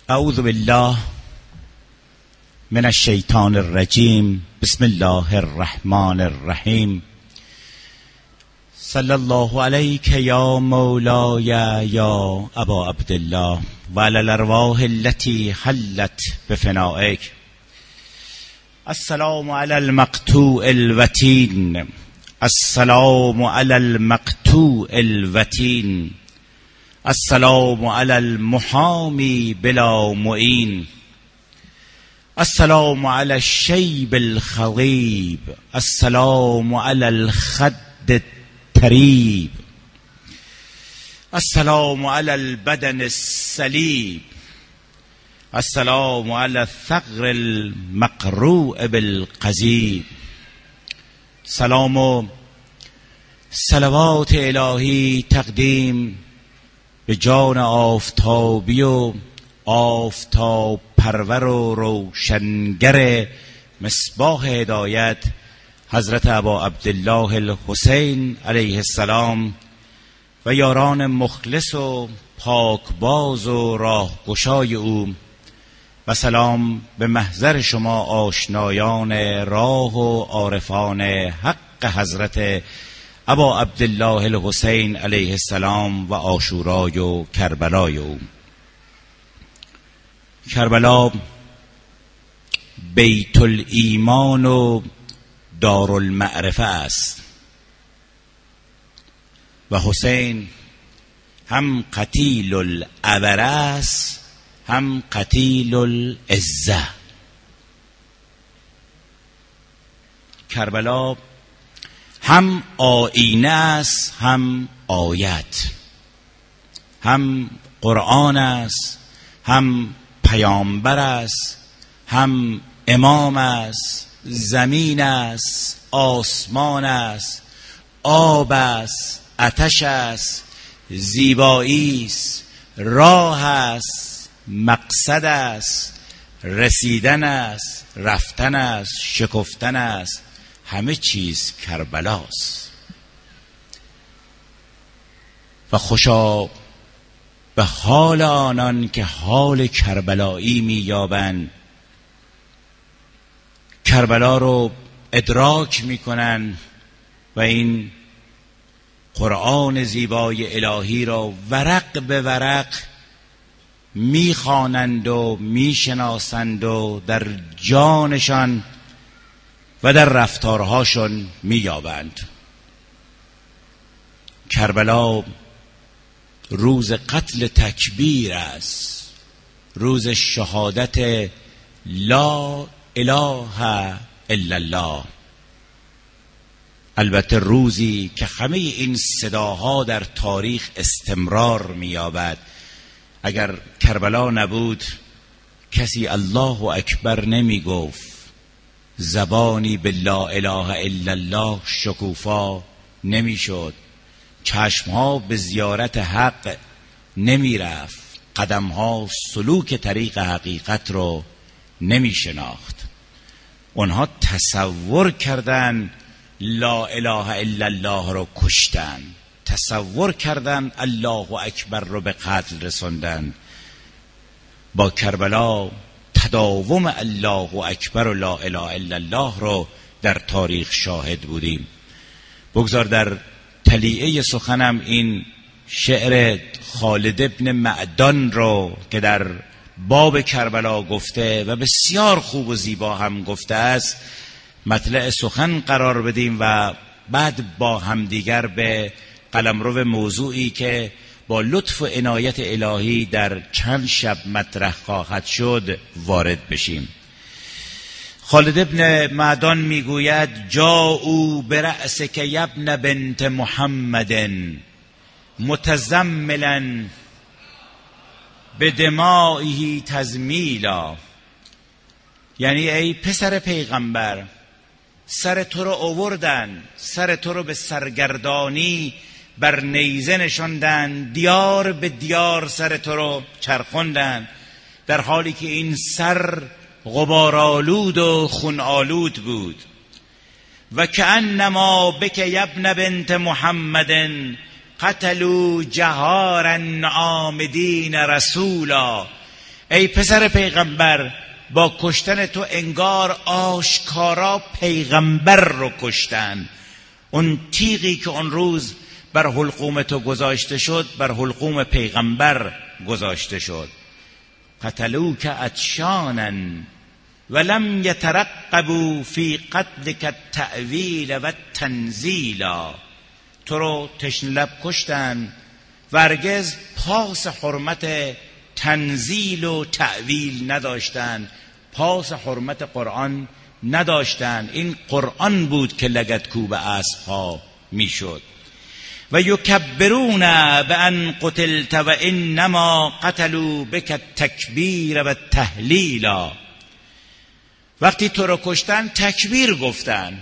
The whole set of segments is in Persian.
اعوذ بالله من الشیطان الرجیم. بسم الله الرحمن الرحیم. صلی الله علیک یا مولای یا ابا عبدالله و علی الارواح التي حلت بفنائک. السلام علی المقطوع الوتین. السلام علی المقطوع الوتین. السلام علی المحامی بلا معین. السلام علی الشیب الخضیب. السلام علی الخد الطریب. السلام علی البدن الصلیب. السلام علی الثغر المقروع بالقضیب. سلام و صلوات الهی تقدیم به جان آفتابی و آفتاب پرور و روشنگر مصباح هدایت حضرت ابا عبدالله الحسین علیه السلام و یاران مخلص و پاکباز و راهگشای او، و سلام به محضر شما آشنایان راه و عارفان حق حضرت ابا عبدالله الحسین علیه السلام و عاشورای و کربلای او. کربلا بیت الایمان و دار المعرفه است و حسین هم قتیل العبر است هم قتیل العزه. کربلا هم آیینه است هم آیت، هم قرآن است هم پیامبر است، هم امام است، زمین است، آسمان است، آب است، آتش است، زیبایی است، راه است، مقصد است، رسیدن است، رفتن است، شکفتن است، همه چیز کربلاست. و خوشا به حال آنان که حال کربلایی می‌یابند، کربلا رو ادراک می‌کنند و این قرآن زیبای الهی را ورق به ورق می‌خوانند و می‌شناسند و در جانشان و در رفتارهاشون می‌یابند. کربلا روز قتل تکبیر است، روز شهادت لا اله الا الله. البته روزی که همه این صداها در تاریخ استمرار می‌یابد. اگر کربلا نبود کسی الله اکبر نمی‌گفت، زبانی به لا اله الا الله شکوفا نمی‌شد، چشمها به زیارت حق نمی رفت، قدمها سلوک طریق حقیقت رو نمی شناخت. اونها تصور کردن لا اله الا الله رو کشتن، تصور کردن الله اکبر رو به قتل رسوندن. با کربلا تداوم الله اکبر و لا اله الا الله رو در تاریخ شاهد بودیم. بگذار در تلیعه سخنم این شعر خالد ابن معدان رو که در باب کربلا گفته و بسیار خوب و زیبا هم گفته است مطلع سخن قرار بدیم و بعد با همدیگر به قلمرو موضوعی که با لطف و عنایت الهی در چند شب مطرح خواهد شد وارد بشیم. خالد ابن معدان میگوید جاءوا برأسک یبن بنت محمد متزملا بدمائه تزمیلا. یعنی ای پسر پیغمبر، سر تو رو آوردن، سر تو رو به سرگردانی بر نیزه نشاندن، دیار به دیار سر تو رو چرخوندن، در حالی که این سر غبارآلود و خونآلود بود. و کأنما بک یبن بنت محمد قتلوا جهارا عامدین رسولا. ای پسر پیغمبر با کشتن تو انگار آشکارا پیغمبر رو کشتن. اون تیغی که اون روز بر حلقوم تو گذاشته شد بر حلقوم پیغمبر گذاشته شد. قتلوک عطشانا ولم یترقبوا فی قتلک التأویل و التنزیلا. تو رو تشنه لب کشتن و هرگز پاس حرمت تنزیل و تأویل نداشتن، پاس حرمت قرآن نداشتن. این قرآن بود که لگدکوب اسب‌ها میشد. و یکبرون بان قتلت و انما قتلوا بک التکبیر و التهلیلا. وقتی تو رو کشتن تکبیر گفتن،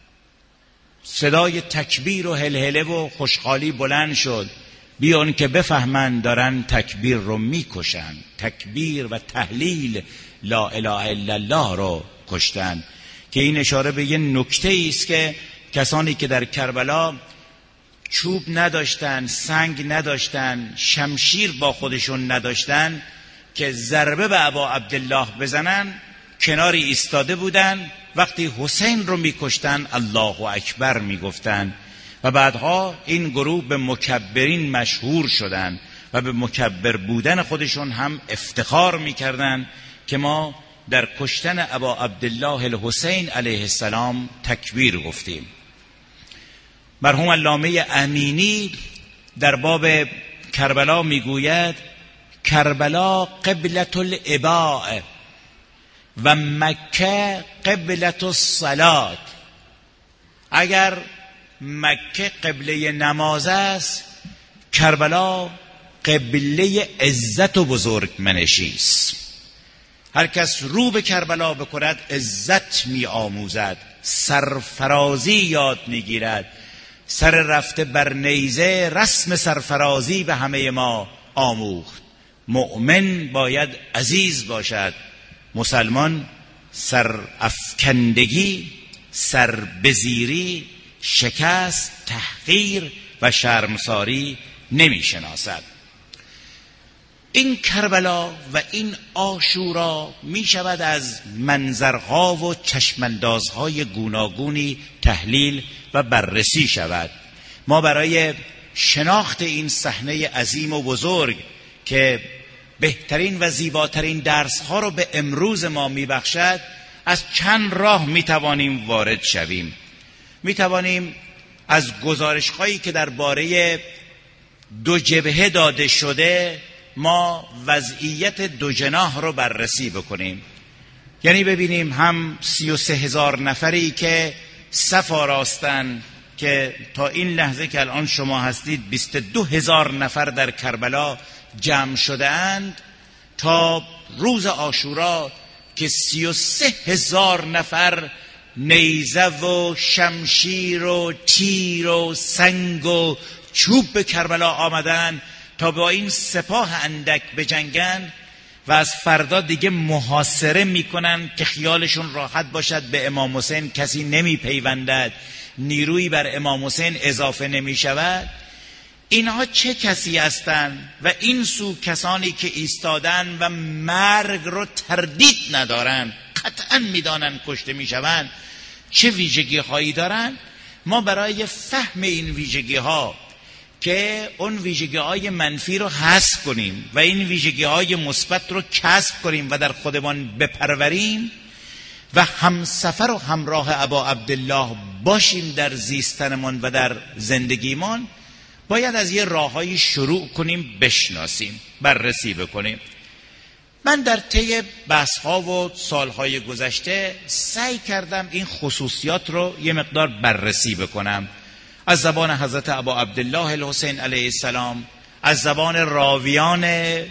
صدای تکبیر و هلهله و خوشحالی بلند شد، بیان که بفهمن دارن تکبیر رو میکشن. تکبیر و تهلیل لا اله الا الله رو کشتن، که این اشاره به یه نکته است که کسانی که در کربلا چوب نداشتن، سنگ نداشتن، شمشیر با خودشون نداشتن که ضربه به ابا عبدالله بزنن، کناری ایستاده بودن. وقتی حسین رو میکشتن الله اکبر میگفتن و بعدها این گروه به مکبرین مشهور شدن و به مکبر بودن خودشون هم افتخار میکردن که ما در کشتن ابا عبدالله الحسین علیه السلام تکبیر گفتیم. مرحوم علامه امینی در باب کربلا میگوید کربلا قبلة العباء و مکه قبلة الصلاة. اگر مکه قبله نماز است، کربلا قبله عزت و بزرگمنشی است. هر کس رو به کربلا بکند عزت می آموزد، سرفرازی یاد می گیرد. سر رفته بر نیزه رسم سرفرازی به همه ما آموخت. مؤمن باید عزیز باشد، مسلمان سر افکندگی، سر بزیری، شکست، تحقیر و شرمساری نمی شناسد. این کربلا و این عاشورا می شود از منظرها و چشماندازهای گوناگونی تحلیل و بررسی شود. ما برای شناخت این صحنه عظیم و بزرگ که بهترین و زیباترین درسها رو به امروز ما می بخشد، از چند راه می توانیم وارد شویم. می توانیم از گزارش‌هایی که درباره دو جبهه داده شده ما وضعیت دو جناح رو بررسی بکنیم. یعنی ببینیم هم 33,000 نفری که صف آراستن که تا این لحظه که الان شما هستید 22,000 نفر در کربلا جمع شده اند، تا روز عاشورا که 33,000 نفر نیزه و شمشیر و تیر و سنگ و چوب به کربلا آمدن تا با این سپاه اندک بجنگن و از فردا دیگه محاصره میکنن که خیالشون راحت باشد به امام حسین کسی نمی پیوندد، نیرویی بر امام حسین اضافه نمی شود. اینها چه کسی هستند؟ و این سو کسانی که ایستادن و مرگ رو تردید ندارن، قطعا میدانن کشته میشوند، چه ویژگی هایی دارن؟ ما برای فهم این ویژگی ها که اون ویژگی های منفی رو حذف کنیم و این ویژگی های مثبت رو کسب کنیم و در خودمان بپروریم و همسفر و همراه ابا عبدالله باشیم در زیستنمان و در زندگیمان، باید از یه راههایی شروع کنیم، بشناسیم، بررسی بکنیم. من در طی بحث‌ها و سالهای گذشته سعی کردم این خصوصیات رو یه مقدار بررسی بکنم، از زبان حضرت ابا عبدالله الحسین علیه السلام، از زبان راویان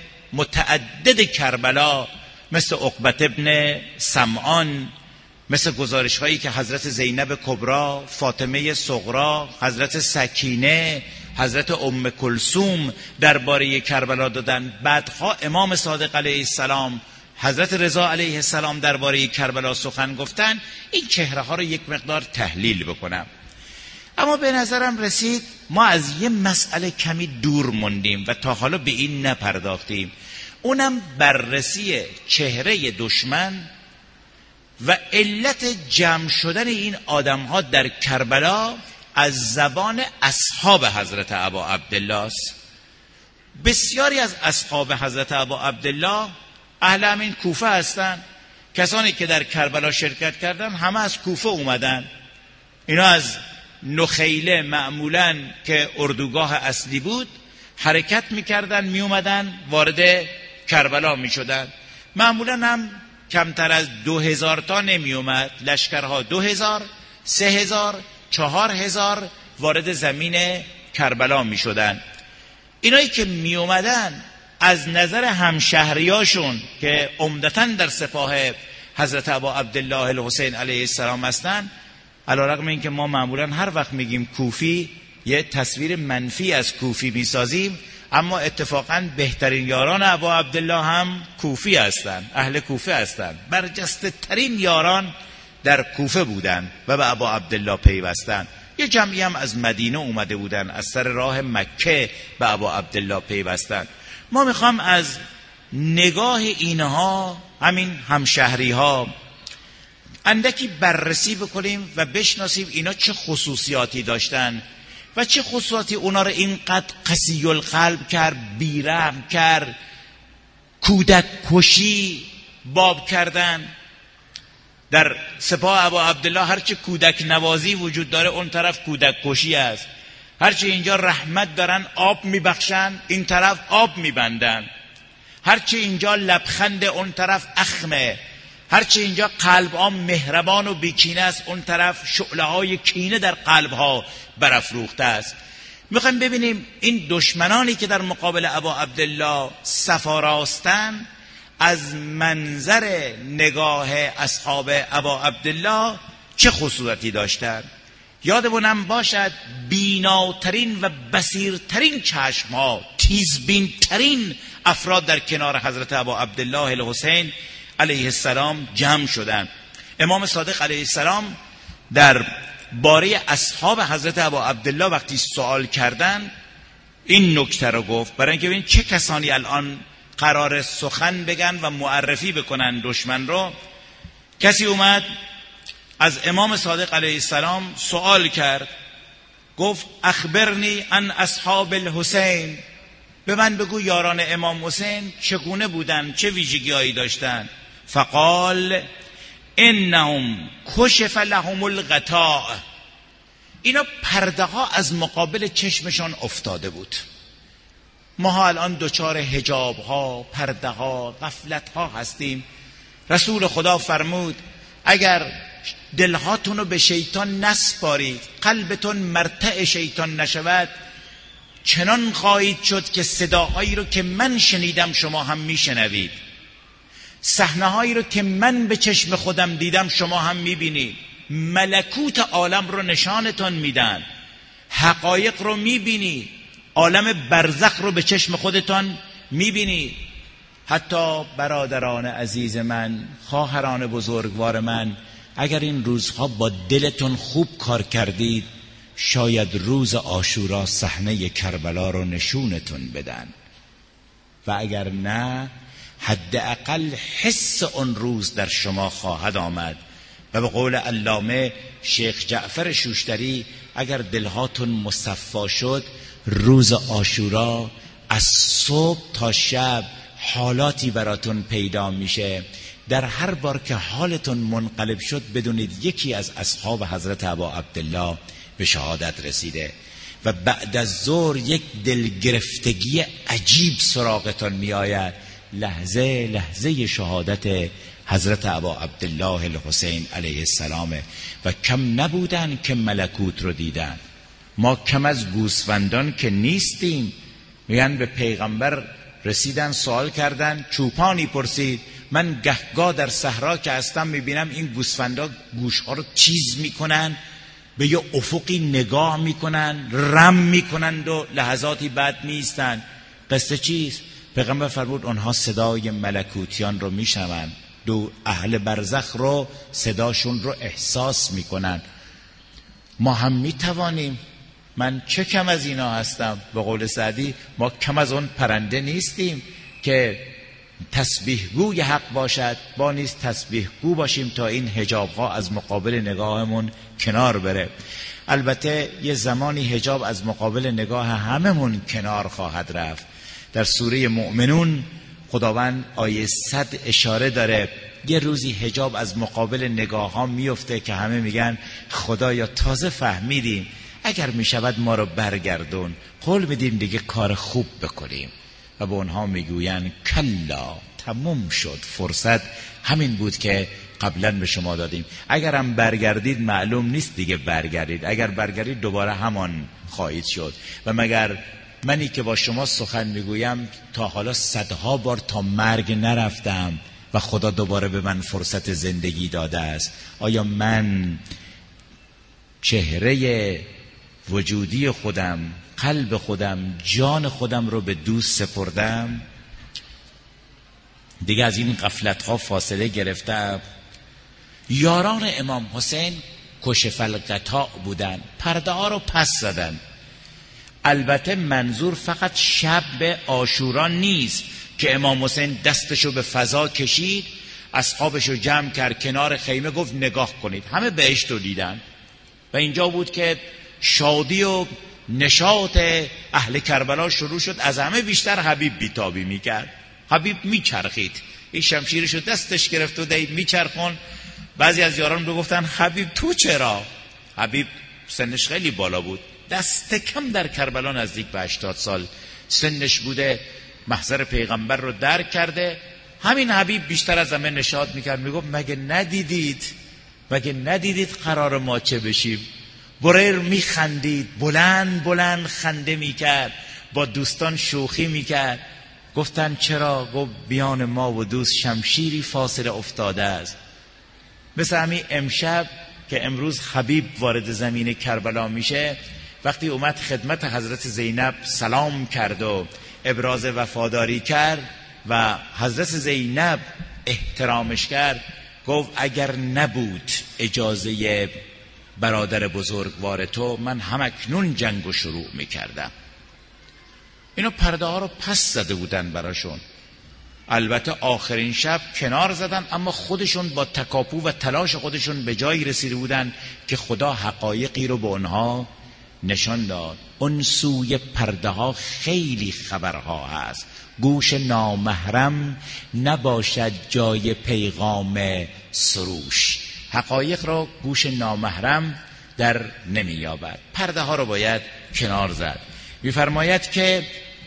متعدد کربلا مثل عقبة ابن سمعان، مثل گزارش هایی که حضرت زینب کبرا، فاطمه صغرا، حضرت سکینه، حضرت ام کلثوم درباره کربلا دادن. بعدها امام صادق علیه السلام، حضرت رضا علیه السلام درباره کربلا سخن گفتن. این چهره ها رو یک مقدار تحلیل بکنم. اما به نظرم رسید ما از یه مسئله کمی دور موندیم و تا حالا به این نپرداختیم. اونم بررسی چهره دشمن و علت جمع شدن این آدم‌ها در کربلا از زبان اصحاب حضرت ابا عبدالله است. بسیاری از اصحاب حضرت ابا عبدالله اهل همین کوفه هستند. کسانی که در کربلا شرکت کردن همه از کوفه اومدن. اینا از نخیله معمولاً که اردوگاه اصلی بود حرکت میکردن، میومدن وارد کربلا میشدن. معمولاً هم کمتر از 2000 تا نمیومد، لشکرها 2000 3000 4000 وارد زمین کربلا میشدن. اینایی که میومدن از نظر همشهریاشون که عمدتاً در سپاه حضرت ابا عبدالله الحسین علیه السلام هستن، علیرغم این که ما معمولاً هر وقت میگیم کوفی یه تصویر منفی از کوفی میسازیم، اما اتفاقاً بهترین یاران ابا عبدالله هم کوفی هستند، اهل کوفه هستند. برجسته ترین یاران در کوفه بودند و به ابا عبدالله پیوستند. یه جمعی هم از مدینه اومده بودن، از سر راه مکه به ابا عبدالله پیوستند. ما میخوام از نگاه اینها، همین همشهری ها، اندکی بررسی بکنیم و بشناسیم اینا چه خصوصیاتی داشتن و چه خصوصیاتی اونا رو اینقدر قسی القلب کرد، بیرحم کرد، کودک کشی باب کردن. در سپاه ابا عبدالله هرچه کودک نوازی وجود داره اون طرف کودک کشی است. هرچه اینجا رحمت دارن آب میبخشن، این طرف آب میبندن. هرچه اینجا لبخند اون طرف اخمه. هرچه اینجا قلب ها مهربان و بیکینه است اون طرف شعله های کینه در قلب ها برافروخته است. میخوایم ببینیم این دشمنانی که در مقابل ابا عبدالله صفا راستن از منظر نگاه اصحاب ابا عبدالله چه خصوصیتی داشتن. یادمونم باشد بیناترین و بصیرترین چشمها، تیزبینترین افراد در کنار حضرت ابا عبدالله الحسین علیه السلام جمع شدند. امام صادق علیه السلام در باره اصحاب حضرت ابا عبدالله وقتی سوال کردن این نکته رو گفت، برای اینکه ببین چه کسانی الان قرار سخن بگن و معرفی بکنن دشمن رو. کسی اومد از امام صادق علیه السلام سوال کرد، گفت اخبرنی عن اصحاب الحسین، به من بگو یاران امام حسین چگونه بودن، چه ویژگی‌هایی داشتن. فقال انهم کشف لهم الغطاء، اینا پرده ها از مقابل چشمشان افتاده بود. ما الان دچار حجاب ها، پرده ها، غفلت ها هستیم. رسول خدا فرمود اگر دلهاتون رو به شیطان نسپارید، قلبتون مرتع شیطان نشود، چنان خواهید شد که صداهایی رو که من شنیدم شما هم میشنوید، صحنه‌هایی رو که من به چشم خودم دیدم شما هم میبینید، ملکوت عالم رو نشانتون میدن، حقایق رو میبینید، عالم برزخ رو به چشم خودتان میبینید. حتی برادران عزیز من، خواهران بزرگوار من، اگر این روزها با دلتون خوب کار کردید شاید روز عاشورا صحنه کربلا رو نشونتون بدن، و اگر نه حداقل حس اون روز در شما خواهد آمد. و به قول علامه شیخ جعفر شوشتری اگر دلهاتون مصفا شد روز عاشورا از صبح تا شب حالاتی براتون پیدا میشه. در هر بار که حالتون منقلب شد بدونید یکی از اصحاب حضرت ابا عبدالله به شهادت رسیده و بعد از ظهر یک دلگرفتگی عجیب سراغتون میآید. لحظه لحظه شهادت حضرت ابا عبدالله الحسین علیه السلام و کم نبودن که ملکوت رو دیدن. ما کم از گوسفندان که نیستیم. میگن به پیغمبر رسیدن سوال کردن، چوپانی پرسید من گهگاه در صحرا که هستم میبینم این گوسفندا گوشها رو تیز میکنن، به یه افقی نگاه میکنن، رم میکنند و لحظاتی بعد میستن. قصه چیست؟ پیغمبر فرمود اونها صدای ملکوتیان رو میشنون، دو اهل برزخ رو صداشون رو احساس میکنن. ما هم میتوانیم. من چه کم از اینا هستم؟ به قول سعدی ما کم از اون پرنده نیستیم که تسبیح گوی حق باشد، با نیز تسبیح گو باشیم تا این حجاب ها از مقابل نگاهمون کنار بره. البته یه زمانی حجاب از مقابل نگاه هممون کنار خواهد رفت. در سوره مؤمنون خداوند آیه 100 اشاره داره یه روزی حجاب از مقابل نگاه ها میفته که همه میگن خدایا تازه فهمیدیم، اگر میشود ما رو برگردون، قول میدیم دیگه کار خوب بکنیم. و به اونها میگوین کلا، تموم شد، فرصت همین بود که قبلا به شما دادیم. اگرم برگردید معلوم نیست دیگه برگردید، اگر برگردید دوباره همان خواهید شد. و مگر منی که با شما سخن میگویم تا حالا صدها بار تا مرگ نرفتم و خدا دوباره به من فرصت زندگی داده است؟ آیا من چهره وجودی خودم، قلب خودم، جان خودم رو به دوست سپردم؟ دیگه از این غفلت ها فاصله گرفتم. یاران امام حسین کشف القطاع بودن، پرده ها رو پس زدن. البته منظور فقط شب عاشورا نیست که امام حسین دستشو به فضا کشید، اصحابشو جمع کرد کنار خیمه، گفت نگاه کنید، همه بهشت رو دیدن و اینجا بود که شادی و نشاط اهل کربلا شروع شد. از همه بیشتر حبیب بیتابی میکرد. حبیب میچرخید، این شمشیرشو دستش گرفت و دید میچرخون. بعضی از یاران رو گفتن حبیب تو چرا؟ حبیب سنش خیلی بالا بود، دست کم در کربلا نزدیک به 80 سال سنش بوده، محضر پیغمبر رو درک کرده. همین حبیب بیشتر از همه نشاط میکرد، میگفت مگه ندیدید قرار ما چه بشیم؟ بریر میخندید، بلند بلند خنده میکرد، با دوستان شوخی میکرد. گفتن چرا؟ گفت بیان ما و دوست شمشیری فاصله افتاده است. مثل همین امشب که امروز حبیب وارد زمین کربلا میشه، وقتی اومد خدمت حضرت زینب سلام کرد و ابراز وفاداری کرد و حضرت زینب احترامش کرد، گفت اگر نبود اجازه برادر بزرگوار تو، من همکنون جنگو شروع میکردم. اینو پرده ها رو پس زده بودن براشون. البته آخرین شب کنار زدن، اما خودشون با تکاپو و تلاش خودشون به جایی رسیده بودن که خدا حقایقی رو به اونها نشان داد. اون سوی پرده ها خیلی خبرها هست. گوش نامحرم نباشد جای پیغام سروش. حقایق رو گوش نامحرم در نمییابد. پرده ها رو باید کنار زد. میفرماید که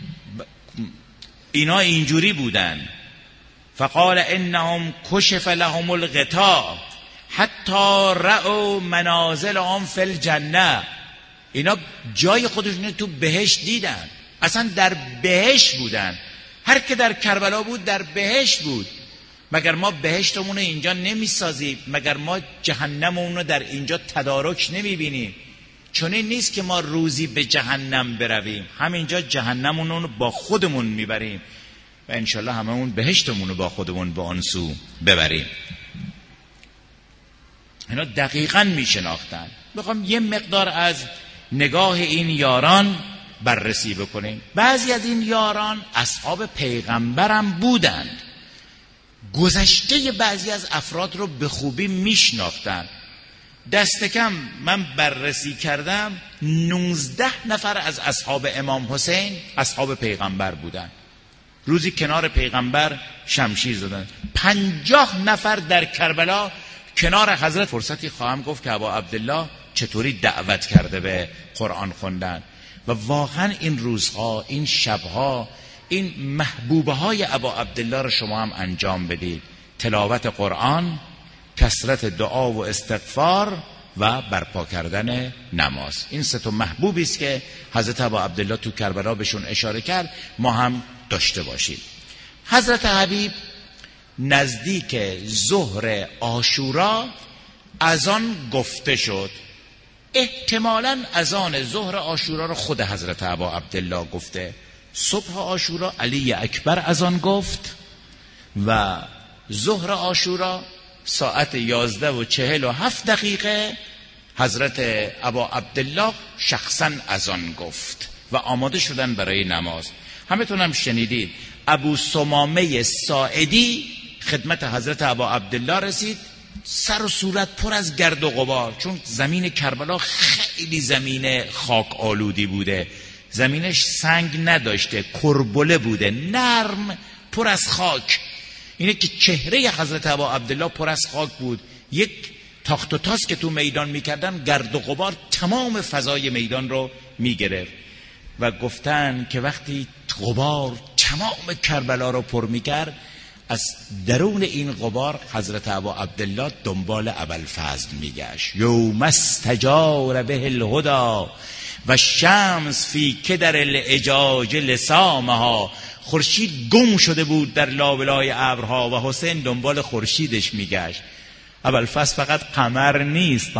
اینا اینجوری بودن. فقال انهم کشف لهم الغطاء حتی رأوا منازلهم فی الجنه. اینا جای خودشون تو بهشت دیدن، اصلا در بهشت بودن. هر که در کربلا بود در بهشت بود. مگر ما بهشتمون رو اینجا نمیسازیم؟ مگر ما جهنممون رو در اینجا تدارک نمیبینیم؟ چون این نیست که ما روزی به جهنم برویم، همینجا جهنممون رو با خودمون میبریم و انشالله هممون بهشتمون رو با خودمون به آن سو ببریم. اینا دقیقاً میشناختن. میخوام یه مقدار از نگاه این یاران بررسی بکنیم. بعضی از این یاران اصحاب پیغمبرم بودند. گذشته بعضی از افراد رو به خوبی میشناختن. دست کم من بررسی کردم 19 نفر از اصحاب امام حسین اصحاب پیغمبر بودن. روزی کنار پیغمبر شمشیر زدن. 50 نفر در کربلا کنار حضرت. فرصتی خواهم گفت که ابا عبدالله چطوری دعوت کرده به قرآن خوندن. و واقعا این روزها، این شبها، این محبوبه های ابا عبدالله رو شما هم انجام بدید. تلاوت قرآن، کثرت دعا و استغفار و برپا کردن نماز. این سه تا محبوبی است که حضرت ابا عبدالله تو کربلا بهشون اشاره کرد، ما هم داشته باشیم. حضرت حبیب نزدیک ظهر عاشورا اذان گفته شد. احتمالاً اذان ظهر عاشورا رو خود حضرت ابا عبدالله گفته. صبح عاشورا علی اکبر اذان گفت و ظهر عاشورا ساعت 11:47 حضرت ابا عبدالله شخصا اذان گفت و آماده شدن برای نماز. همتون هم شنیدید ابو ثمامه ساعدی خدمت حضرت ابا عبدالله رسید، سر و صورت پر از گرد و غبار، چون زمین کربلا خیلی زمین خاک آلودی بوده، زمینش سنگ نداشته، کربله بوده، نرم، پر از خاک. اینه که چهره حضرت ابا عبدالله پر از خاک بود. یک تاخت و تاس که تو میدان میکردن، گرد و غبار تمام فضای میدان رو میگرفت. و گفتن که وقتی غبار تمام کربلا رو پر میکرد، از درون این غبار حضرت ابا عبدالله دنبال ابوالفضل میگشت. یوم استجار به الهدی و شمس فی کدر الاجاج لسامها. خورشید گم شده بود در لابلای ابرها و حسین دنبال خورشیدش میگشت. ابوالفضل فقط قمر نیست،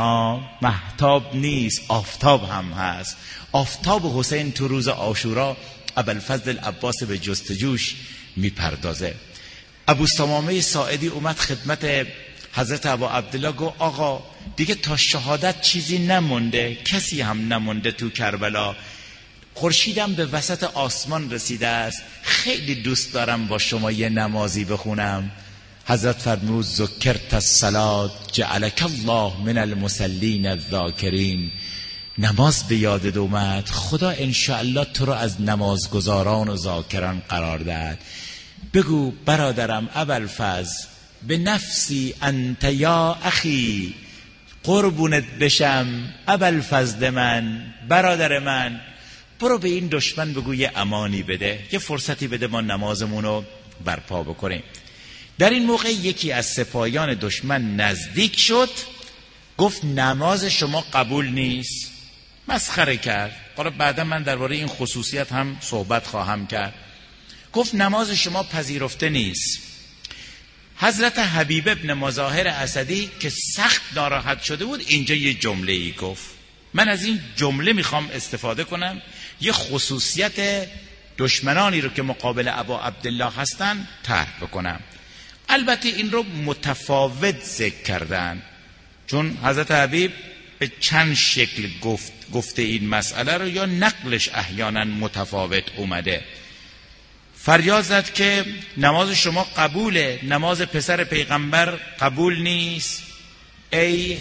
مهتاب نیست، آفتاب هم هست. آفتاب حسین تو روز عاشورا ابوالفضل عباس به جستجوش میپردازه. ابو ثمامه ساعدی اومد خدمت حضرت ابا عبدالله، گفت آقا دیگه تا شهادت چیزی نمونده، کسی هم نمونده تو کربلا، خورشیدم به وسط آسمان رسیده است، خیلی دوست دارم با شما یه نمازی بخونم. حضرت فرمود ذکرت الصلاة جعلک الله من المصلین الذاکرین. نماز به یادت اومد، خدا انشاءالله تو رو از نمازگزاران و ذاکران قرار داد. بگو برادرم ابوالفضل، به نفسی انت یا اخی، قربونت بشم ابوالفضل من، برادر من، برو به این دشمن بگو یه امانی بده، یه فرصتی بده ما نمازمون رو برپا بکنیم. در این موقع یکی از سپاهیان دشمن نزدیک شد، گفت نماز شما قبول نیست. مسخره کرد. حالا بعدا من درباره این خصوصیت هم صحبت خواهم کرد. گفت نماز شما پذیرفته نیست. حضرت حبیب ابن مظاهر اسدی که سخت ناراحت شده بود، اینجا یه جمله ای گفت. من از این جمله میخوام استفاده کنم، یه خصوصیت دشمنانی رو که مقابل ابا عبدالله هستن طرح بکنم. البته این رو متفاوت ذکر کردن، چون حضرت حبیب به چند شکل گفته این مسئله رو، یا نقلش احیانا متفاوت اومده. فریاد زد که نماز شما قبوله، نماز پسر پیغمبر قبول نیست. ای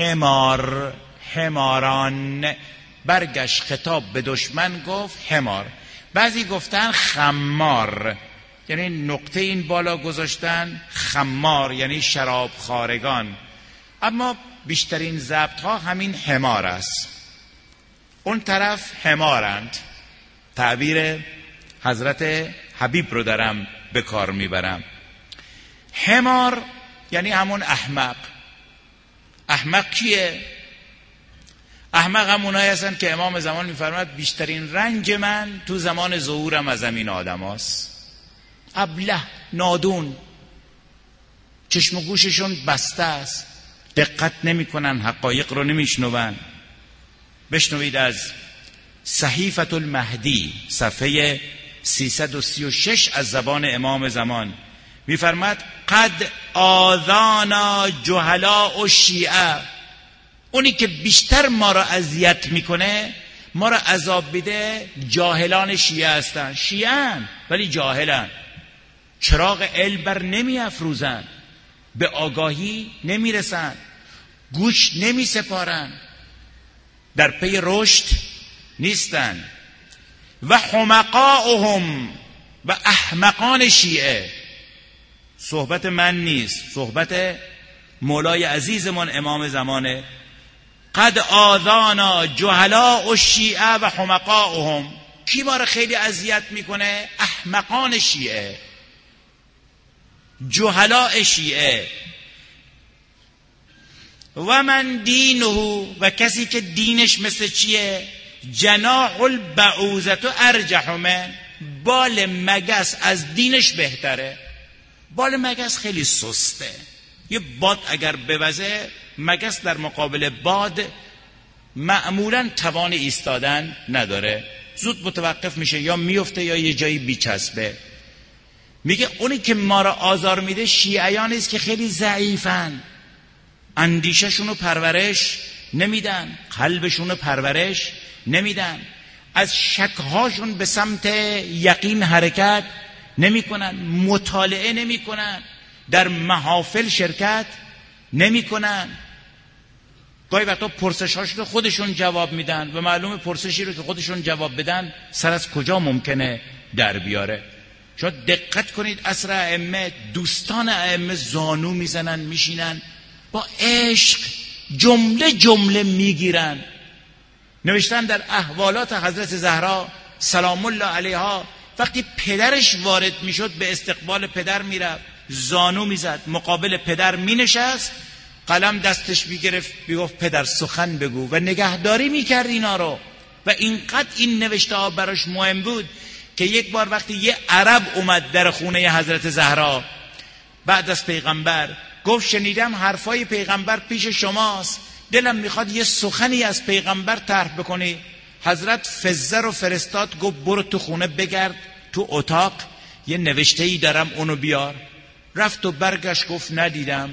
حماران. برگشت خطاب به دشمن گفت حمار. بعضی گفتن خمار، یعنی نقطه این بالا گذاشتن، خمار یعنی شراب خارگان، اما بیشترین ضبط ها همین حمار است. اون طرف حمارند. تعبیر حضرت حبیب رو دارم به کار میبرم. حمار یعنی همون احمق. احمق کیه؟ احمق همونایی هستن که امام زمان میفرماد بیشترین رنج من تو زمان ظهورم از زمین آدم هاست. ابله، نادون، چشم و گوششون بسته است، دقت نمی کنن، حقایق رو نمی شنون. بشنوید از صحیفة المهدی صفحه 336 از زبان امام زمان میفرماد قد آذانا جهلاء و شیعه. اونی که بیشتر ما را اذیت میکنه، ما را عذاب بیده، جاهلان شیعه هستن. شیعه‌ان ولی جاهلن، چراغ علم بر نمی افروزن، به آگاهی نمی رسن، گوش نمی سپارن، در پی رشد نیستن. و حمقاؤهم، و احمقان شیعه. صحبت من نیست، صحبت مولای عزیزمون امام زمانه. قد آذانا جهلاء الشیعه و حمقاؤهم. کی ما را خیلی اذیت میکنه؟ احمقان شیعه، جهلاء شیعه. و من دینه، و کسی که دینش مثل چیه؟ جناح البعوضة ارجح من. بال مگس از دینش بهتره. بال مگس خیلی سسته. یه باد اگر بوزه، مگس در مقابل باد معمولا توان ایستادن نداره، زود متوقف میشه، یا میفته یا یه جایی بیچسبه. میگه اونی که ما را آزار میده شیعیانی است که خیلی ضعیفن، اندیشه‌شون رو پرورش نمیدن، قلبشون رو پرورش نمیدن، از شکهاشون به سمت یقین حرکت نمیکنن، مطالعه نمیکنن، در محافل شرکت نمیکنن. گاهی وقتا پرسش‌هاشون رو خودشون جواب میدن و معلومه پرسشی رو که خودشون جواب بدن سر از کجا ممکنه در بیاره. شما دقت کنید عصر ائمه، دوستان ائمه زانو میزنن، میشینن با عشق جمله جمله میگیرن. نوشتن در احوالات حضرت زهرا سلام الله علیها وقتی پدرش وارد میشد به استقبال پدر میرفت، زانو میزد، مقابل پدر مینشست، قلم دستش میگرفت، میگفت پدر سخن بگو و نگهداری میکرد اینا رو. و اینقدر این نوشته ها براش مهم بود که یک بار وقتی یه عرب اومد در خونه حضرت زهرا بعد از پیغمبر، گفت شنیدم حرفای پیغمبر پیش شماست، دلم میخواد یه سخنی از پیغمبر طرح بکنی. حضرت فزه رو فرستاد، گفت برو تو خونه بگرد، تو اتاق یه نوشته‌ای دارم اونو بیار. رفت و برگشت، گفت ندیدم.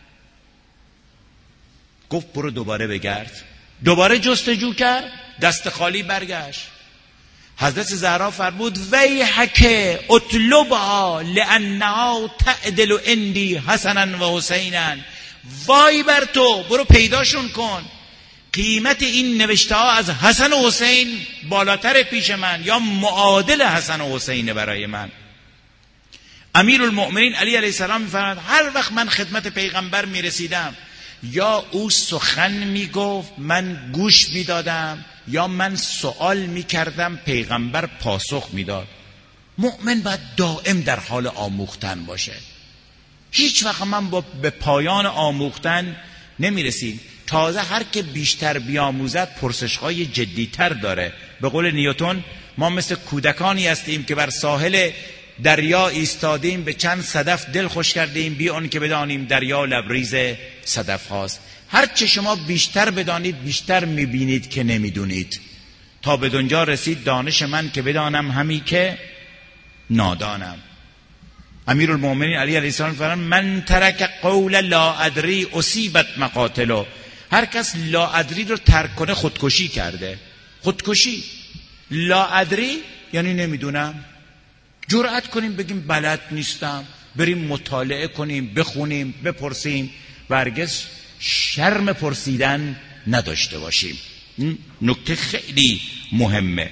گفت برو دوباره بگرد. دوباره جستجو کرد، دست خالی برگشت. حضرت زهرا فرمود ویحک اطلبها لانها تعدل عندی حسنا و حسینا. وای بر تو، برو پیداشون کن، قیمت این نوشته ها از حسن و حسین بالاتر پیش من، یا معادل حسن و حسین برای من. امیرالمؤمنین علی علیه السلام میفرماید هر وقت من خدمت پیغمبر میرسیدم، یا او سخن میگفت من گوش میدادم، یا من سوال میکردم پیغمبر پاسخ میداد. مؤمن باید دائم در حال آموختن باشه. هیچ وقت من به پایان آموختن نمیرسیم. تازه هر که بیشتر بیاموزد پرسش‌های جدی‌تر داره. به قول نیوتن ما مثل کودکانی هستیم که بر ساحل دریا ایستادیم، به چند صدف دل خوش کردیم بی آن که بدانیم دریا لبریز صدف هاست. هر چه شما بیشتر بدانید بیشتر میبینید که نمیدونید. تا به دنجا رسید دانش من که بدانم همی که نادانم. امیرالمؤمنین علی علیه السلام فرمان من ترک قول لا ادری اصیبت مقاتلو. هر کس لا ادری رو ترک کنه خودکشی کرده. خودکشی. لا ادری یعنی نمیدونم. جرأت کنیم بگیم بلد نیستم، بریم مطالعه کنیم، بخونیم، بپرسیم و هرگز شرم پرسیدن نداشته باشیم. نکته خیلی مهمه.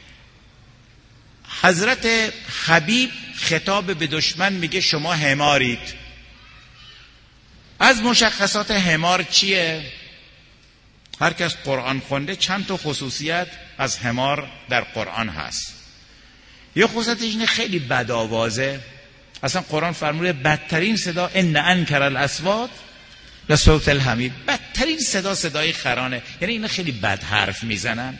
حضرت حبیب خطاب به دشمن میگه شما حمارید. از مشخصات حمار چیه؟ هر کس قرآن خونده چند تا خصوصیت از حمار در قرآن هست. یه خصوصیتش اینه خیلی بدآوازه. اصلا قرآن فرموده بدترین صدا ان انکر الاصوات لصوت الحمیر. بدترین صدا صدای خرانه. یعنی اینا خیلی بد حرف میزنن.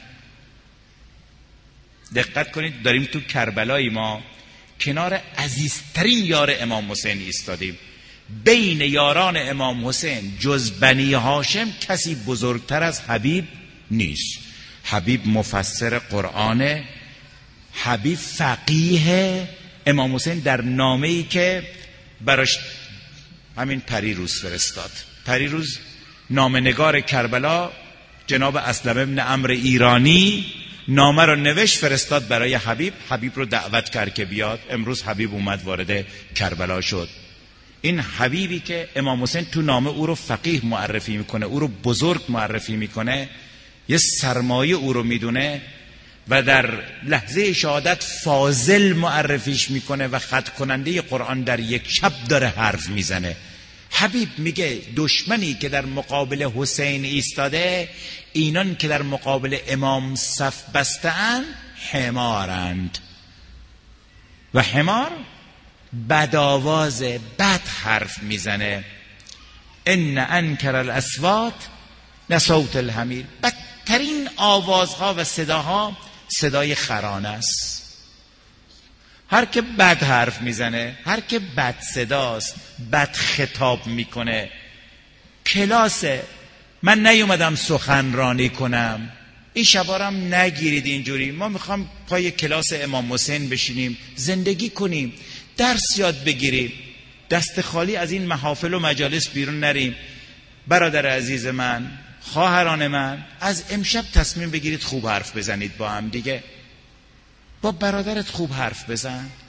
دقت کنید داریم تو کربلای ما کنار عزیزترین یار امام حسین ایستادیم. بین یاران امام حسین جز بنی هاشم کسی بزرگتر از حبیب نیست. حبیب مفسر قرآن، حبیب فقیه. امام حسین در نامه‌ای که براش همین پریروز فرستاد، پریروز نامه‌نگار کربلا جناب اسلم ابن عمرو ایرانی نامه رو نوشت فرستاد برای حبیب. حبیب رو دعوت کرد که بیاد. امروز حبیب اومد وارد کربلا شد. این حبیبی که امام حسین تو نامه او رو فقیه معرفی میکنه، او رو بزرگ معرفی میکنه، یه سرمایه او رو میدونه و در لحظه شهادت فاضل معرفیش میکنه و ختم کننده قرآن در یک شب داره حرف میزنه. حبیب میگه دشمنی که در مقابل حسین ایستاده، اینان که در مقابل امام صف بسته‌اند حمارند. و حمار بدآوازه، بد حرف میزنه. ان انکر الاصوات لصوت الحمیر. بدترین آوازها و صداها صدای خرانه است. هر که بد حرف میزنه، هر که بد صداست، بد خطاب میکنه. کلاسه. من نیومدم سخنرانی کنم، این شبارم نگیرید اینجوری. ما میخوام پای کلاس امام حسین بشینیم، زندگی کنیم، درس یاد بگیریم، دست خالی از این محافل و مجالس بیرون نریم. برادر عزیز من، خواهران من، از امشب تصمیم بگیرید خوب حرف بزنید با هم دیگه. با برادرت خوب حرف بزن،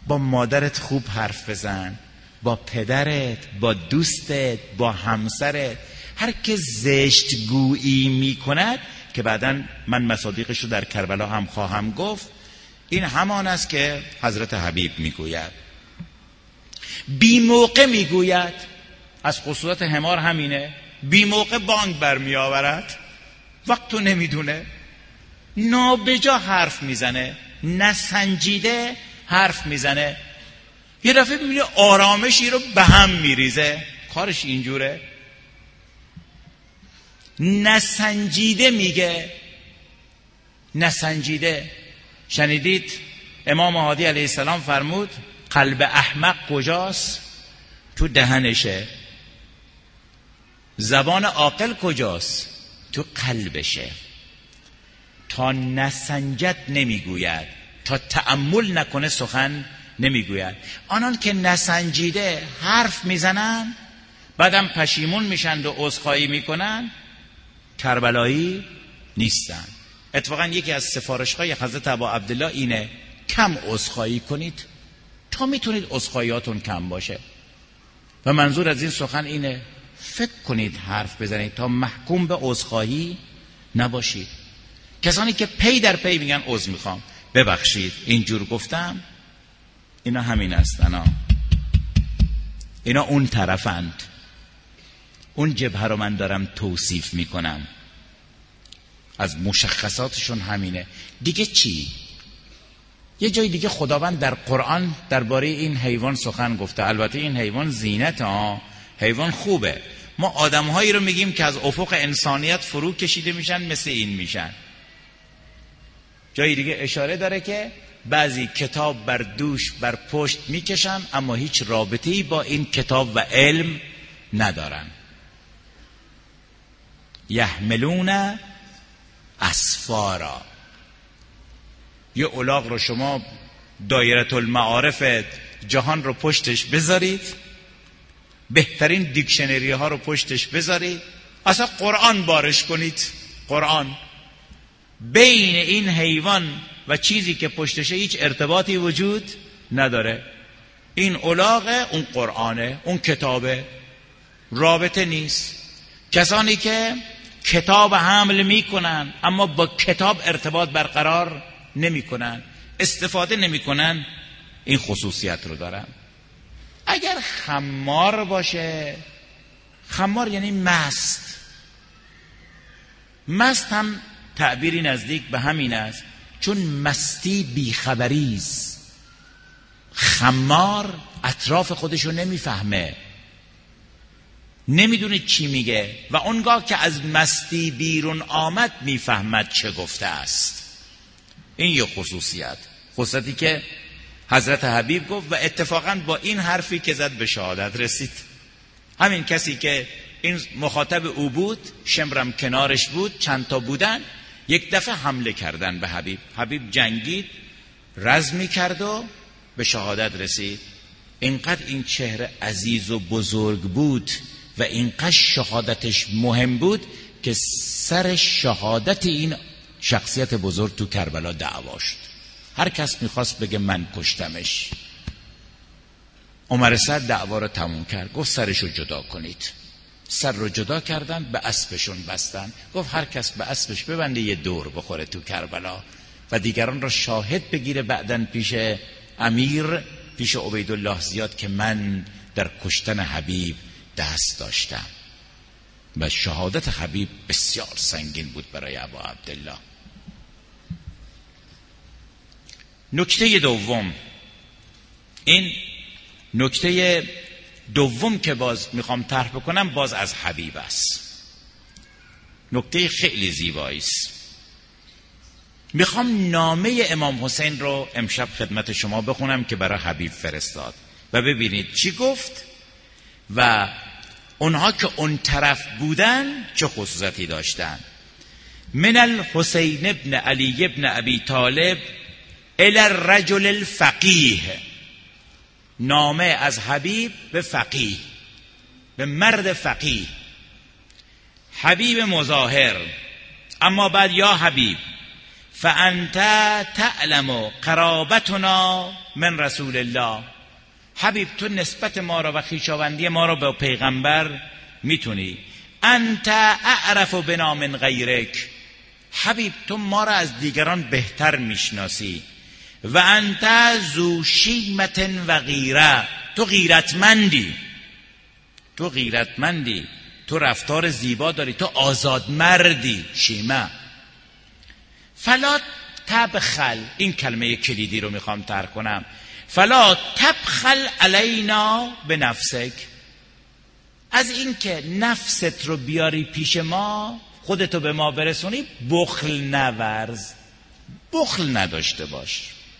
با مادرت خوب حرف بزن، با پدرت، با دوستت، با همسرت. هر که زشت گویی می کند، که بعداً من مصادیقش رو در کربلا هم خواهم گفت، این همان است که حضرت حبیب می گوید. بی موقع می گوید، از خصوصات حمار همینه، بی موقع بانگ برمی آورد، وقتو نمیدونه، نابجا حرف میزنه، نسنجیده حرف میزنه. یه دفعه میبینی آرامشی رو به هم میریزه، کارش اینجوره. نسنجیده میگه، نسنجیده. شنیدید امام هادی علیه السلام فرمود قلب احمق کجاست؟ تو دهنشه. زبان عاقل کجاست؟ تو قلبشه. تا نسنجت نمیگوید، تا تأمل نکنه سخن نمیگوید. آنان که نسنجیده حرف میزنن، بعدم پشیمون میشن و عذرخواهی میکنن، کربلایی نیستن. اتفاقا یکی از سفارش‌های حضرت ابا عبدالله اینه کم عذرخواهی کنید تا میتونید عذرخواهیاتون کم باشه. و منظور از این سخن اینه فکر کنید حرف بزنید تا محکوم به عذرخواهی نباشید. کسانی که پی در پی میگن عذر میخوام، ببخشید اینجور گفتم، اینا همین هستن، اینا اون طرفند، اون جبهه رو من دارم توصیف میکنم، از مشخصاتشون همینه. دیگه چی؟ یه جای دیگه خداوند در قرآن درباره این حیوان سخن گفته. البته این حیوان زینت، حیوان خوبه. ما آدمهایی رو میگیم که از افق انسانیت فرو کشیده میشن، مثل این میشن. جای دیگه اشاره داره که بعضی کتاب بر دوش بر پشت میکشن اما هیچ رابطه‌ای با این کتاب و علم ندارن. یحملون اسفارا. یه الاغ رو شما دایره المعارف جهان رو پشتش بذارید، بهترین دیکشنری ها رو پشتش بذارید، اصلا قرآن بارش کنید، قرآن، بین این حیوان و چیزی که پشتشه هیچ ارتباطی وجود نداره. این الاغه، اون قرآنه، اون کتابه، رابطه نیست. کسانی که کتاب حمل میکنن اما با کتاب ارتباط برقرار نمیکنن، استفاده نمیکنن، این خصوصیت رو دارن. اگر خمار باشه، خمار یعنی مست، مست هم تعبیری نزدیک به همین است، چون مستی بیخبری است. خمار اطراف خودشو نمیفهمه، نمیدونه چی میگه و اونگاه که از مستی بیرون آمد میفهمد چه گفته است. این یه خصوصیتی که حضرت حبیب گفت و اتفاقا با این حرفی که زد به شهادت رسید. همین کسی که این مخاطب او بود، شمرم کنارش بود، چند تا بودن، یک دفعه حمله کردن به حبیب. حبیب جنگید، رزمی کرد و به شهادت رسید. اینقدر این چهره عزیز و بزرگ بود و اینقدر شهادتش مهم بود که سر شهادت این شخصیت بزرگ تو کربلا دعوا شد. هر کس میخواست بگه من کشتمش. عمر سر دعوا رو تموم کرد، گفت سرشو جدا کنید. سر رو جدا کردن، به اسبشون بستن، گفت هر کس به اسبش ببنده یه دور بخوره تو کربلا و دیگران را شاهد بگیره بعدن پیش امیر، پیش عبیدالله زیاد که من در کشتن حبیب دست داشتم. و شهادت حبیب بسیار سنگین بود برای ابا عبدالله. نکته دوم، این نکته دوم که باز میخوام طرح بکنم باز از حبیب است. نکته خیلی زیبایی است. میخوام نامه امام حسین رو امشب خدمت شما بخونم که برای حبیب فرستاد و ببینید چی گفت و اونها که اون طرف بودن چه خصوصیتی داشتن. من الحسین ابن علی ابن ابی طالب الی الرجل الفقیه. نامه از حبیب به فقیه، به مرد فقیه، حبیب مظاهر. اما بعد یا حبیب فانت تعلم قرابتنا من رسول الله. حبیب تو نسبت ما را و خویشاوندی ما را به پیغمبر میتونی. انت اعرف بنا من غیرک. حبیب تو ما را از دیگران بهتر میشناسی. و انت ذو شیمت و غیره. تو غیرتمندی، تو رفتار زیبا داری، تو آزادمردی. شیمه. فلا تبخل، این کلمه کلیدی رو میخوام ترک کنم. فلا تبخل علینا به نفسک. از این که نفست رو بیاری پیش ما، خودتو به ما برسونی، بخل نورز، بخل نداشته باش.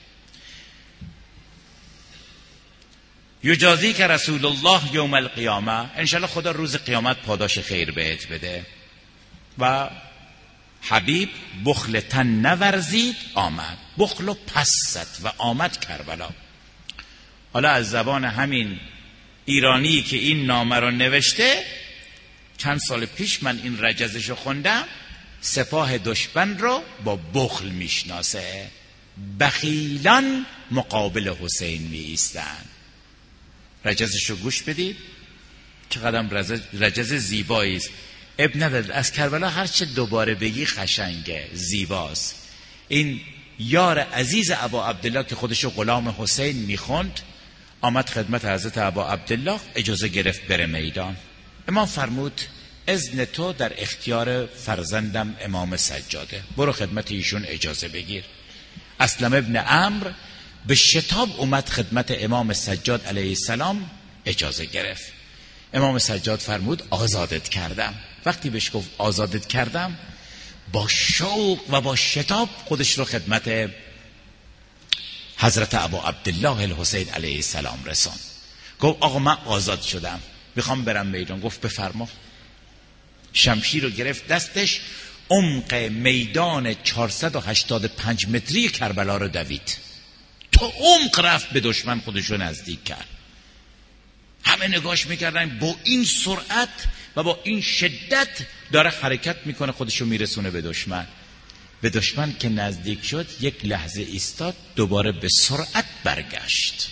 یجازی که رسول الله یوم القیامه، انشالله خدا روز قیامت پاداش خیر بهت بده. و حبیب بخل تن نورزید، آمد. بخل و پس زد و آمد کربلا. حالا از زبان همین ایرانی که این نامه رو نوشته، چند سال پیش من این رجزش رو خوندم، سپاه دشمن رو با بخل میشناسه. بخیلان مقابل حسین می ایستن. رجزش رو گوش بدید، چقدر رجز زیبایی است. ابن ندارد، از کربلا هر چه دوباره بگی خشنگه، زیباست. این یار عزیز ابا عبدالله که خودشو غلام حسین میخوند، آمد خدمت حضرت ابا عبدالله، اجازه گرفت بره میدان. امام فرمود اذن تو در اختیار فرزندم امام سجاده، برو خدمت ایشون اجازه بگیر. اسلم ابن عمرو به شتاب اومد خدمت امام سجاد علیه السلام، اجازه گرفت. امام سجاد فرمود آزادت کردم. وقتی بهش گفت آزادت کردم، با شوق و با شتاب خودش رو خدمت حضرت ابا عبدالله الحسین علیه السلام رساند. گفت آقا من آزاد شدم، میخوام برم میدان. گفت بفرما. شمشیر رو گرفت دستش، عمق میدان 485 متری کربلا رو دوید، تا عمق رفت، به دشمن خودش رو نزدیک کرد. همه نگاش میکردن با این سرعت و با این شدت داره حرکت میکنه، خودش رو میرسونه به دشمن. به دشمن که نزدیک شد، یک لحظه ایستاد، دوباره به سرعت برگشت.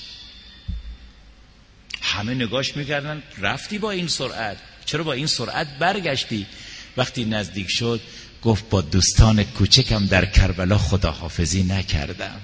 همه نگاش میکردن رفتی با این سرعت، چرا با این سرعت برگشتی؟ وقتی نزدیک شد گفت با دوستان کوچکم در کربلا خداحافظی نکردم.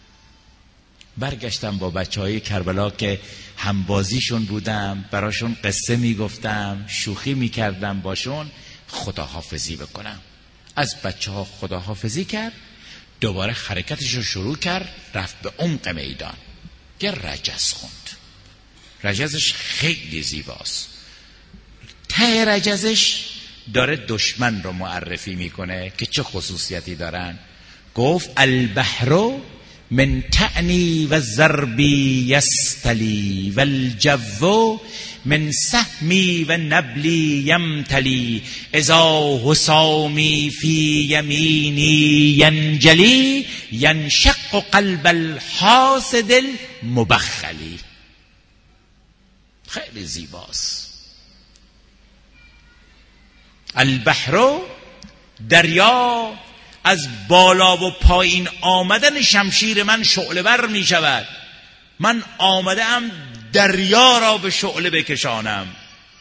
برگشتم با بچهای کربلا که همبازیشون بودم، براشون قصه میگفتم، شوخی میکردم باشون، خداحافظی بکنم. از بچه ها خداحافظی کرد، دوباره حرکتش رو شروع کرد، رفت به عمق میدان. یه رجز خوند. رجزش خیلی زیباست. ته رجزش داره دشمن رو معرفی میکنه که چه خصوصیتی دارن. گفت البحر من تعنی و ضربی یستلی و الجو من سهمی و نبلی یمتلی اذا حسامی فی یمینی ینجلی ینشق قلب الحاسد المبخلی. خیلی زیباست. البحر، دریا، از بالا و پایین آمدن شمشیر من شعله بر می شود. من آمده ام دریا را به شعله بکشانم.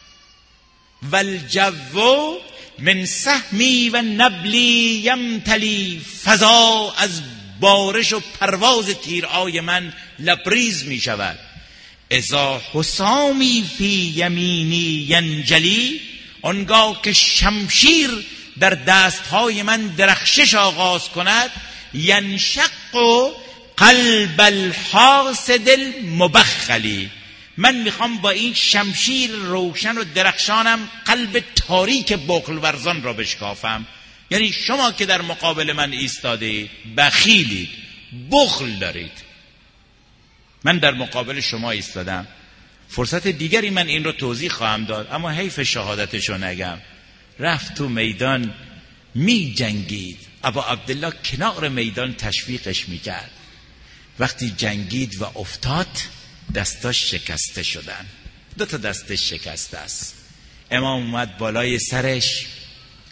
والجو من سهمی و نبلی یمتلی، فضا از بارش و پرواز تیرهای من لبریز می شود. اذا حسامی فی یمینی ینجلی، آنگاه که شمشیر در دستهای من درخشش آغاز کند، ینشق قلب الحاسد المبخلی، من میخوام با این شمشیر روشن و درخشانم قلب تاریک بخل ورزان را بشکافم. یعنی شما که در مقابل من ایستاده بخیلید، بخل دارید، من در مقابل شما ایستادم. فرصت دیگری من این رو توضیح خواهم داد، اما حیف شهادتشو نگم. رفت تو میدان می جنگید، ابا عبدالله کنار میدان تشویقش میکرد. وقتی جنگید و افتاد، دستاش شکسته شدن، 2 دستش شکسته است. امام اومد بالای سرش،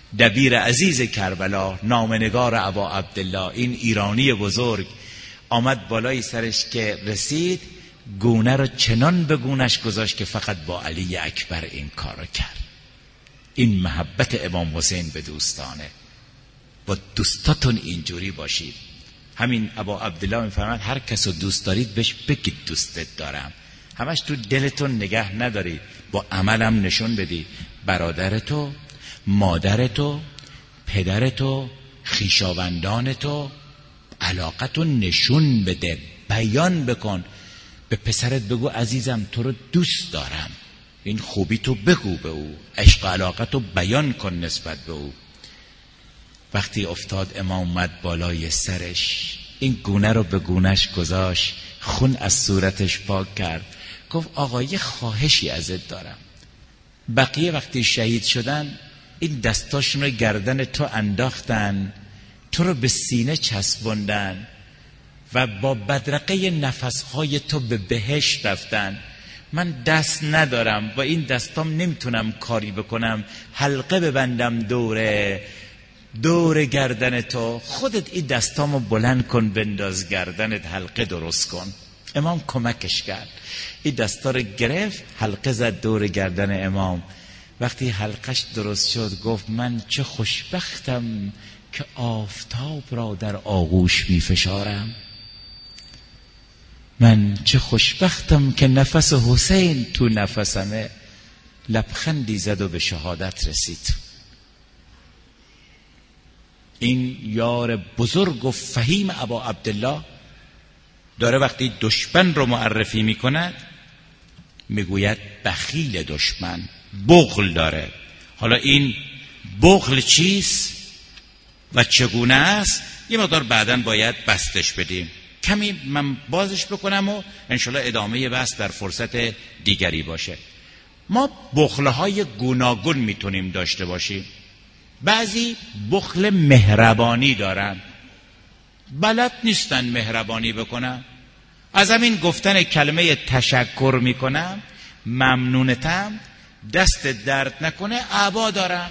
دبیر عزیز کربلا، نامنگار ابا عبدالله، این ایرانی بزرگ آمد بالای سرش که رسید، گونه رو چنان به گونش گذاشت که فقط با علی اکبر این کار رو کرد. این محبت امام حسین به دوستانه. با دوستاتون اینجوری باشید. همین ابا عبدالله میفرماد هر کس رو دوست دارید بهش بگید دوستت دارم، همش تو دلتون نگه ندارید، با عملم نشون بدید. برادرتو، مادرتو، پدرتو، خویشاوندانتو، علاقتو نشون بده، بیان بکن. به پسرت بگو عزیزم تو رو دوست دارم، این خوبی تو بگو به او، عشق علاقتو بیان کن نسبت به او. وقتی افتاد امام اومد بالای سرش، این گونه رو به گونش گذاشت، خون از صورتش پاک کرد، گفت آقا یه خواهشی ازت دارم. بقیه وقتی شهید شدن این دستاشون رو گردن تو انداختن، تو رو به سینه چسبوندن و با بدرقه نفسهای تو به بهشت رفتن. من دست ندارم، با این دستام نمیتونم کاری بکنم، حلقه ببندم دور گردن تو، خودت این دستامو بلند کن بنداز گردنت، حلقه درست کن. امام کمکش کرد، این دستا رو گرفت، حلقه زد دور گردن امام. وقتی حلقش درست شد گفت من چه خوشبختم که آفتاب را در آغوش می فشارم، من چه خوشبختم که نفس حسین تو نفسمه. لبخندی زد و به شهادت رسید. این یار بزرگ و فهیم ابا عبدالله داره وقتی دشمن رو معرفی میکند میگوید بخیل دشمن، بخل داره. حالا این بخل چیست و چگونه است یه مقدار بعداً باید بستش بدیم. کمی من بازش بکنم و انشالله ادامه بحث در فرصت دیگری باشه. ما بخلهای گوناگون میتونیم داشته باشیم. بعضی بخل مهربانی دارن، بلد نیستن مهربانی بکنن. از همین گفتن کلمه تشکر میکنم، ممنونتم، دست درد نکنه، عبا دارن.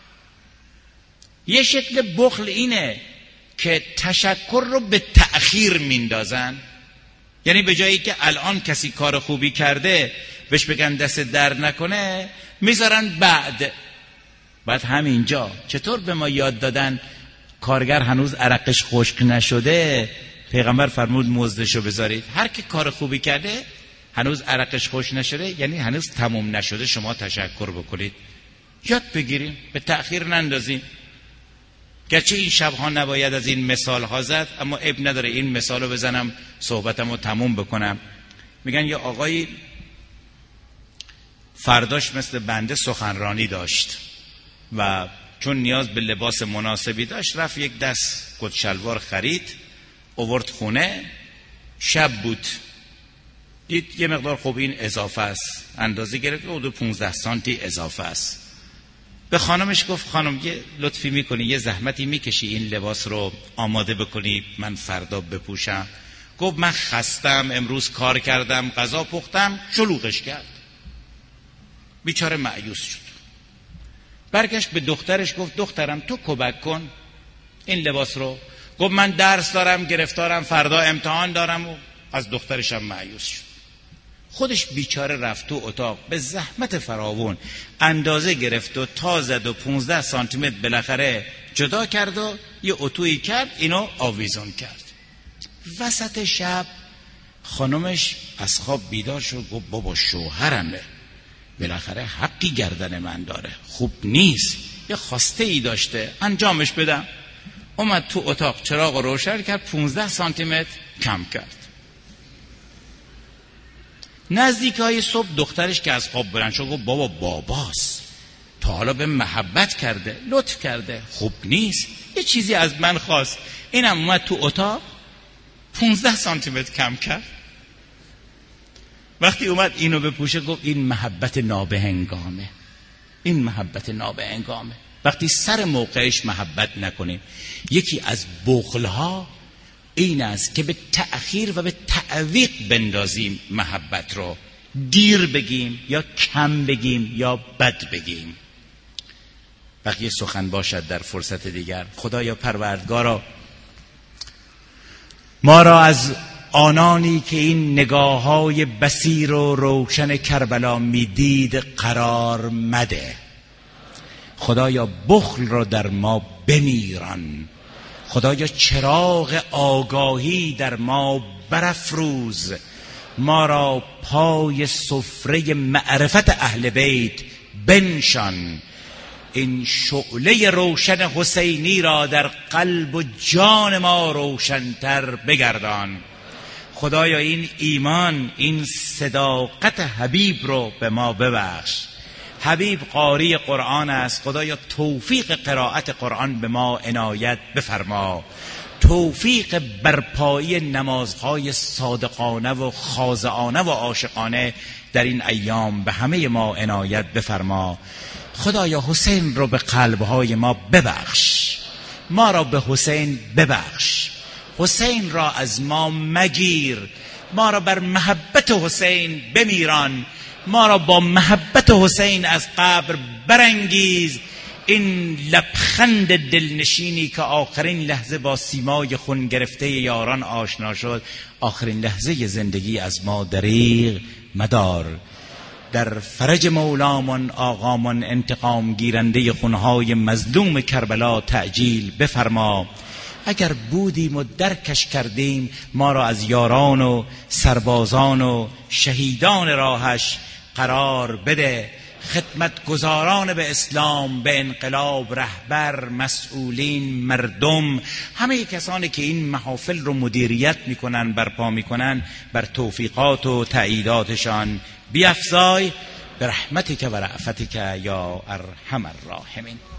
یه شکل بخل اینه که تشکر رو به تأخیر میندازن، یعنی به جایی که الان کسی کار خوبی کرده بهش بگن دست درد نکنه، میذارن بعد همینجا. چطور به ما یاد دادن کارگر هنوز عرقش خشک نشده، پیغمبر فرمود مزدشو بذارید. هر کی کار خوبی کرده هنوز عرقش خشک نشده، یعنی هنوز تموم نشده، شما تشکر بکنید. یاد بگیریم، به تأخیر نندازیم. گرچه این شبها نباید از این مثال ها زد، اما عیب نداره این مثال رو بزنم صحبتم رو تموم بکنم. میگن یه آقایی فرداش مثل بنده سخنرانی داشت و چون نیاز به لباس مناسبی داشت رفت یک دست کت شلوار خرید، آورد خونه. شب بود، دید یه مقدار خوب این اضافه است، اندازه گرفت حدود 15 سانتی اضافه است. به خانمش گفت خانم یه لطفی میکنی، یه زحمتی میکشی این لباس رو آماده بکنی من فردا بپوشم؟ گفت من خستم، امروز کار کردم، غذا پختم. شلوغش کرد، بیچاره مایوس شد. برگشت به دخترش گفت دخترم تو کمک کن این لباس رو. گفت من درس دارم، گرفتارم، فردا امتحان دارم. و از دخترشم مایوس شد. خودش بیچاره رفت تو اتاق، به زحمت فراوون اندازه گرفت و تا زد و 15 سانتی متر بالاخره جدا کرد و یه اتویی کرد، اینو آویزون کرد. وسط شب خانمش از خواب بیدار شد، گفت بابا شوهرمه، بالاخره حقی گردن من داره، خوب نیست، یه خواسته ای داشته، انجامش بدم. اومد تو اتاق، چراغ روشن کرد، 15 سانتی متر کم کرد. نزدیکای صبح دخترش که از خواب بلند شد گفت بابا باباست، تا حالا به محبت کرده، لطف کرده، خوب نیست، یه چیزی از من خواست. اینم اومد تو اتاق 15 سانتی متر کم کرد. وقتی اومد اینو بپوشه گفت این محبت نابهنگامه، این محبت نابهنگامه. وقتی سر موقعش محبت نکنیم. یکی از بخلها این است که به تأخیر و به تعویق بندازیم محبت رو، دیر بگیم یا کم بگیم یا بد بگیم. بقیه سخن باشد در فرصت دیگر. خدایا پروردگارا، ما را از آنانی که این نگاه‌های بصیر و روشن کربلا میدید قرار مده. خدایا بخل را در ما بمیران. خدایا چراغ آگاهی در ما برافروز. ما را پای سفره معرفت اهل بیت بنشان. این شعله روشن حسینی را در قلب و جان ما روشن‌تر بگردان. خدایا این ایمان، این صداقت حبیب رو به ما ببخش. حبیب قاری قرآن است. خدایا توفیق قرائت قرآن به ما عنایت بفرما. توفیق برپایی نمازهای صادقانه و خاضعانه و عاشقانه در این ایام به همه ما عنایت بفرما. خدایا حسین رو به قلبهای ما ببخش. ما را به حسین ببخش. حسین را از ما مگیر. ما را بر محبت حسین بمیران. ما را با محبت حسین از قبر برانگیز. این لبخند دلنشینی که آخرین لحظه با سیمای خون گرفته یاران آشنا شد، آخرین لحظه زندگی از ما دریغ مدار. در فرج مولامون آقامون انتقام گیرنده خونهای مظلوم کربلا تعجیل بفرما. اگر بودیم و درکش کردیم، ما را از یاران و سربازان و شهیدان راهش قرار بده. خدمتگزاران به اسلام، به انقلاب، رهبر، مسئولین، مردم، همه کسانی که این محافل رو مدیریت میکنن، برپا میکنن، بر توفیقات و تأییداتشان بیفزای. برحمتک و رأفتک یا ارحم الراحمین.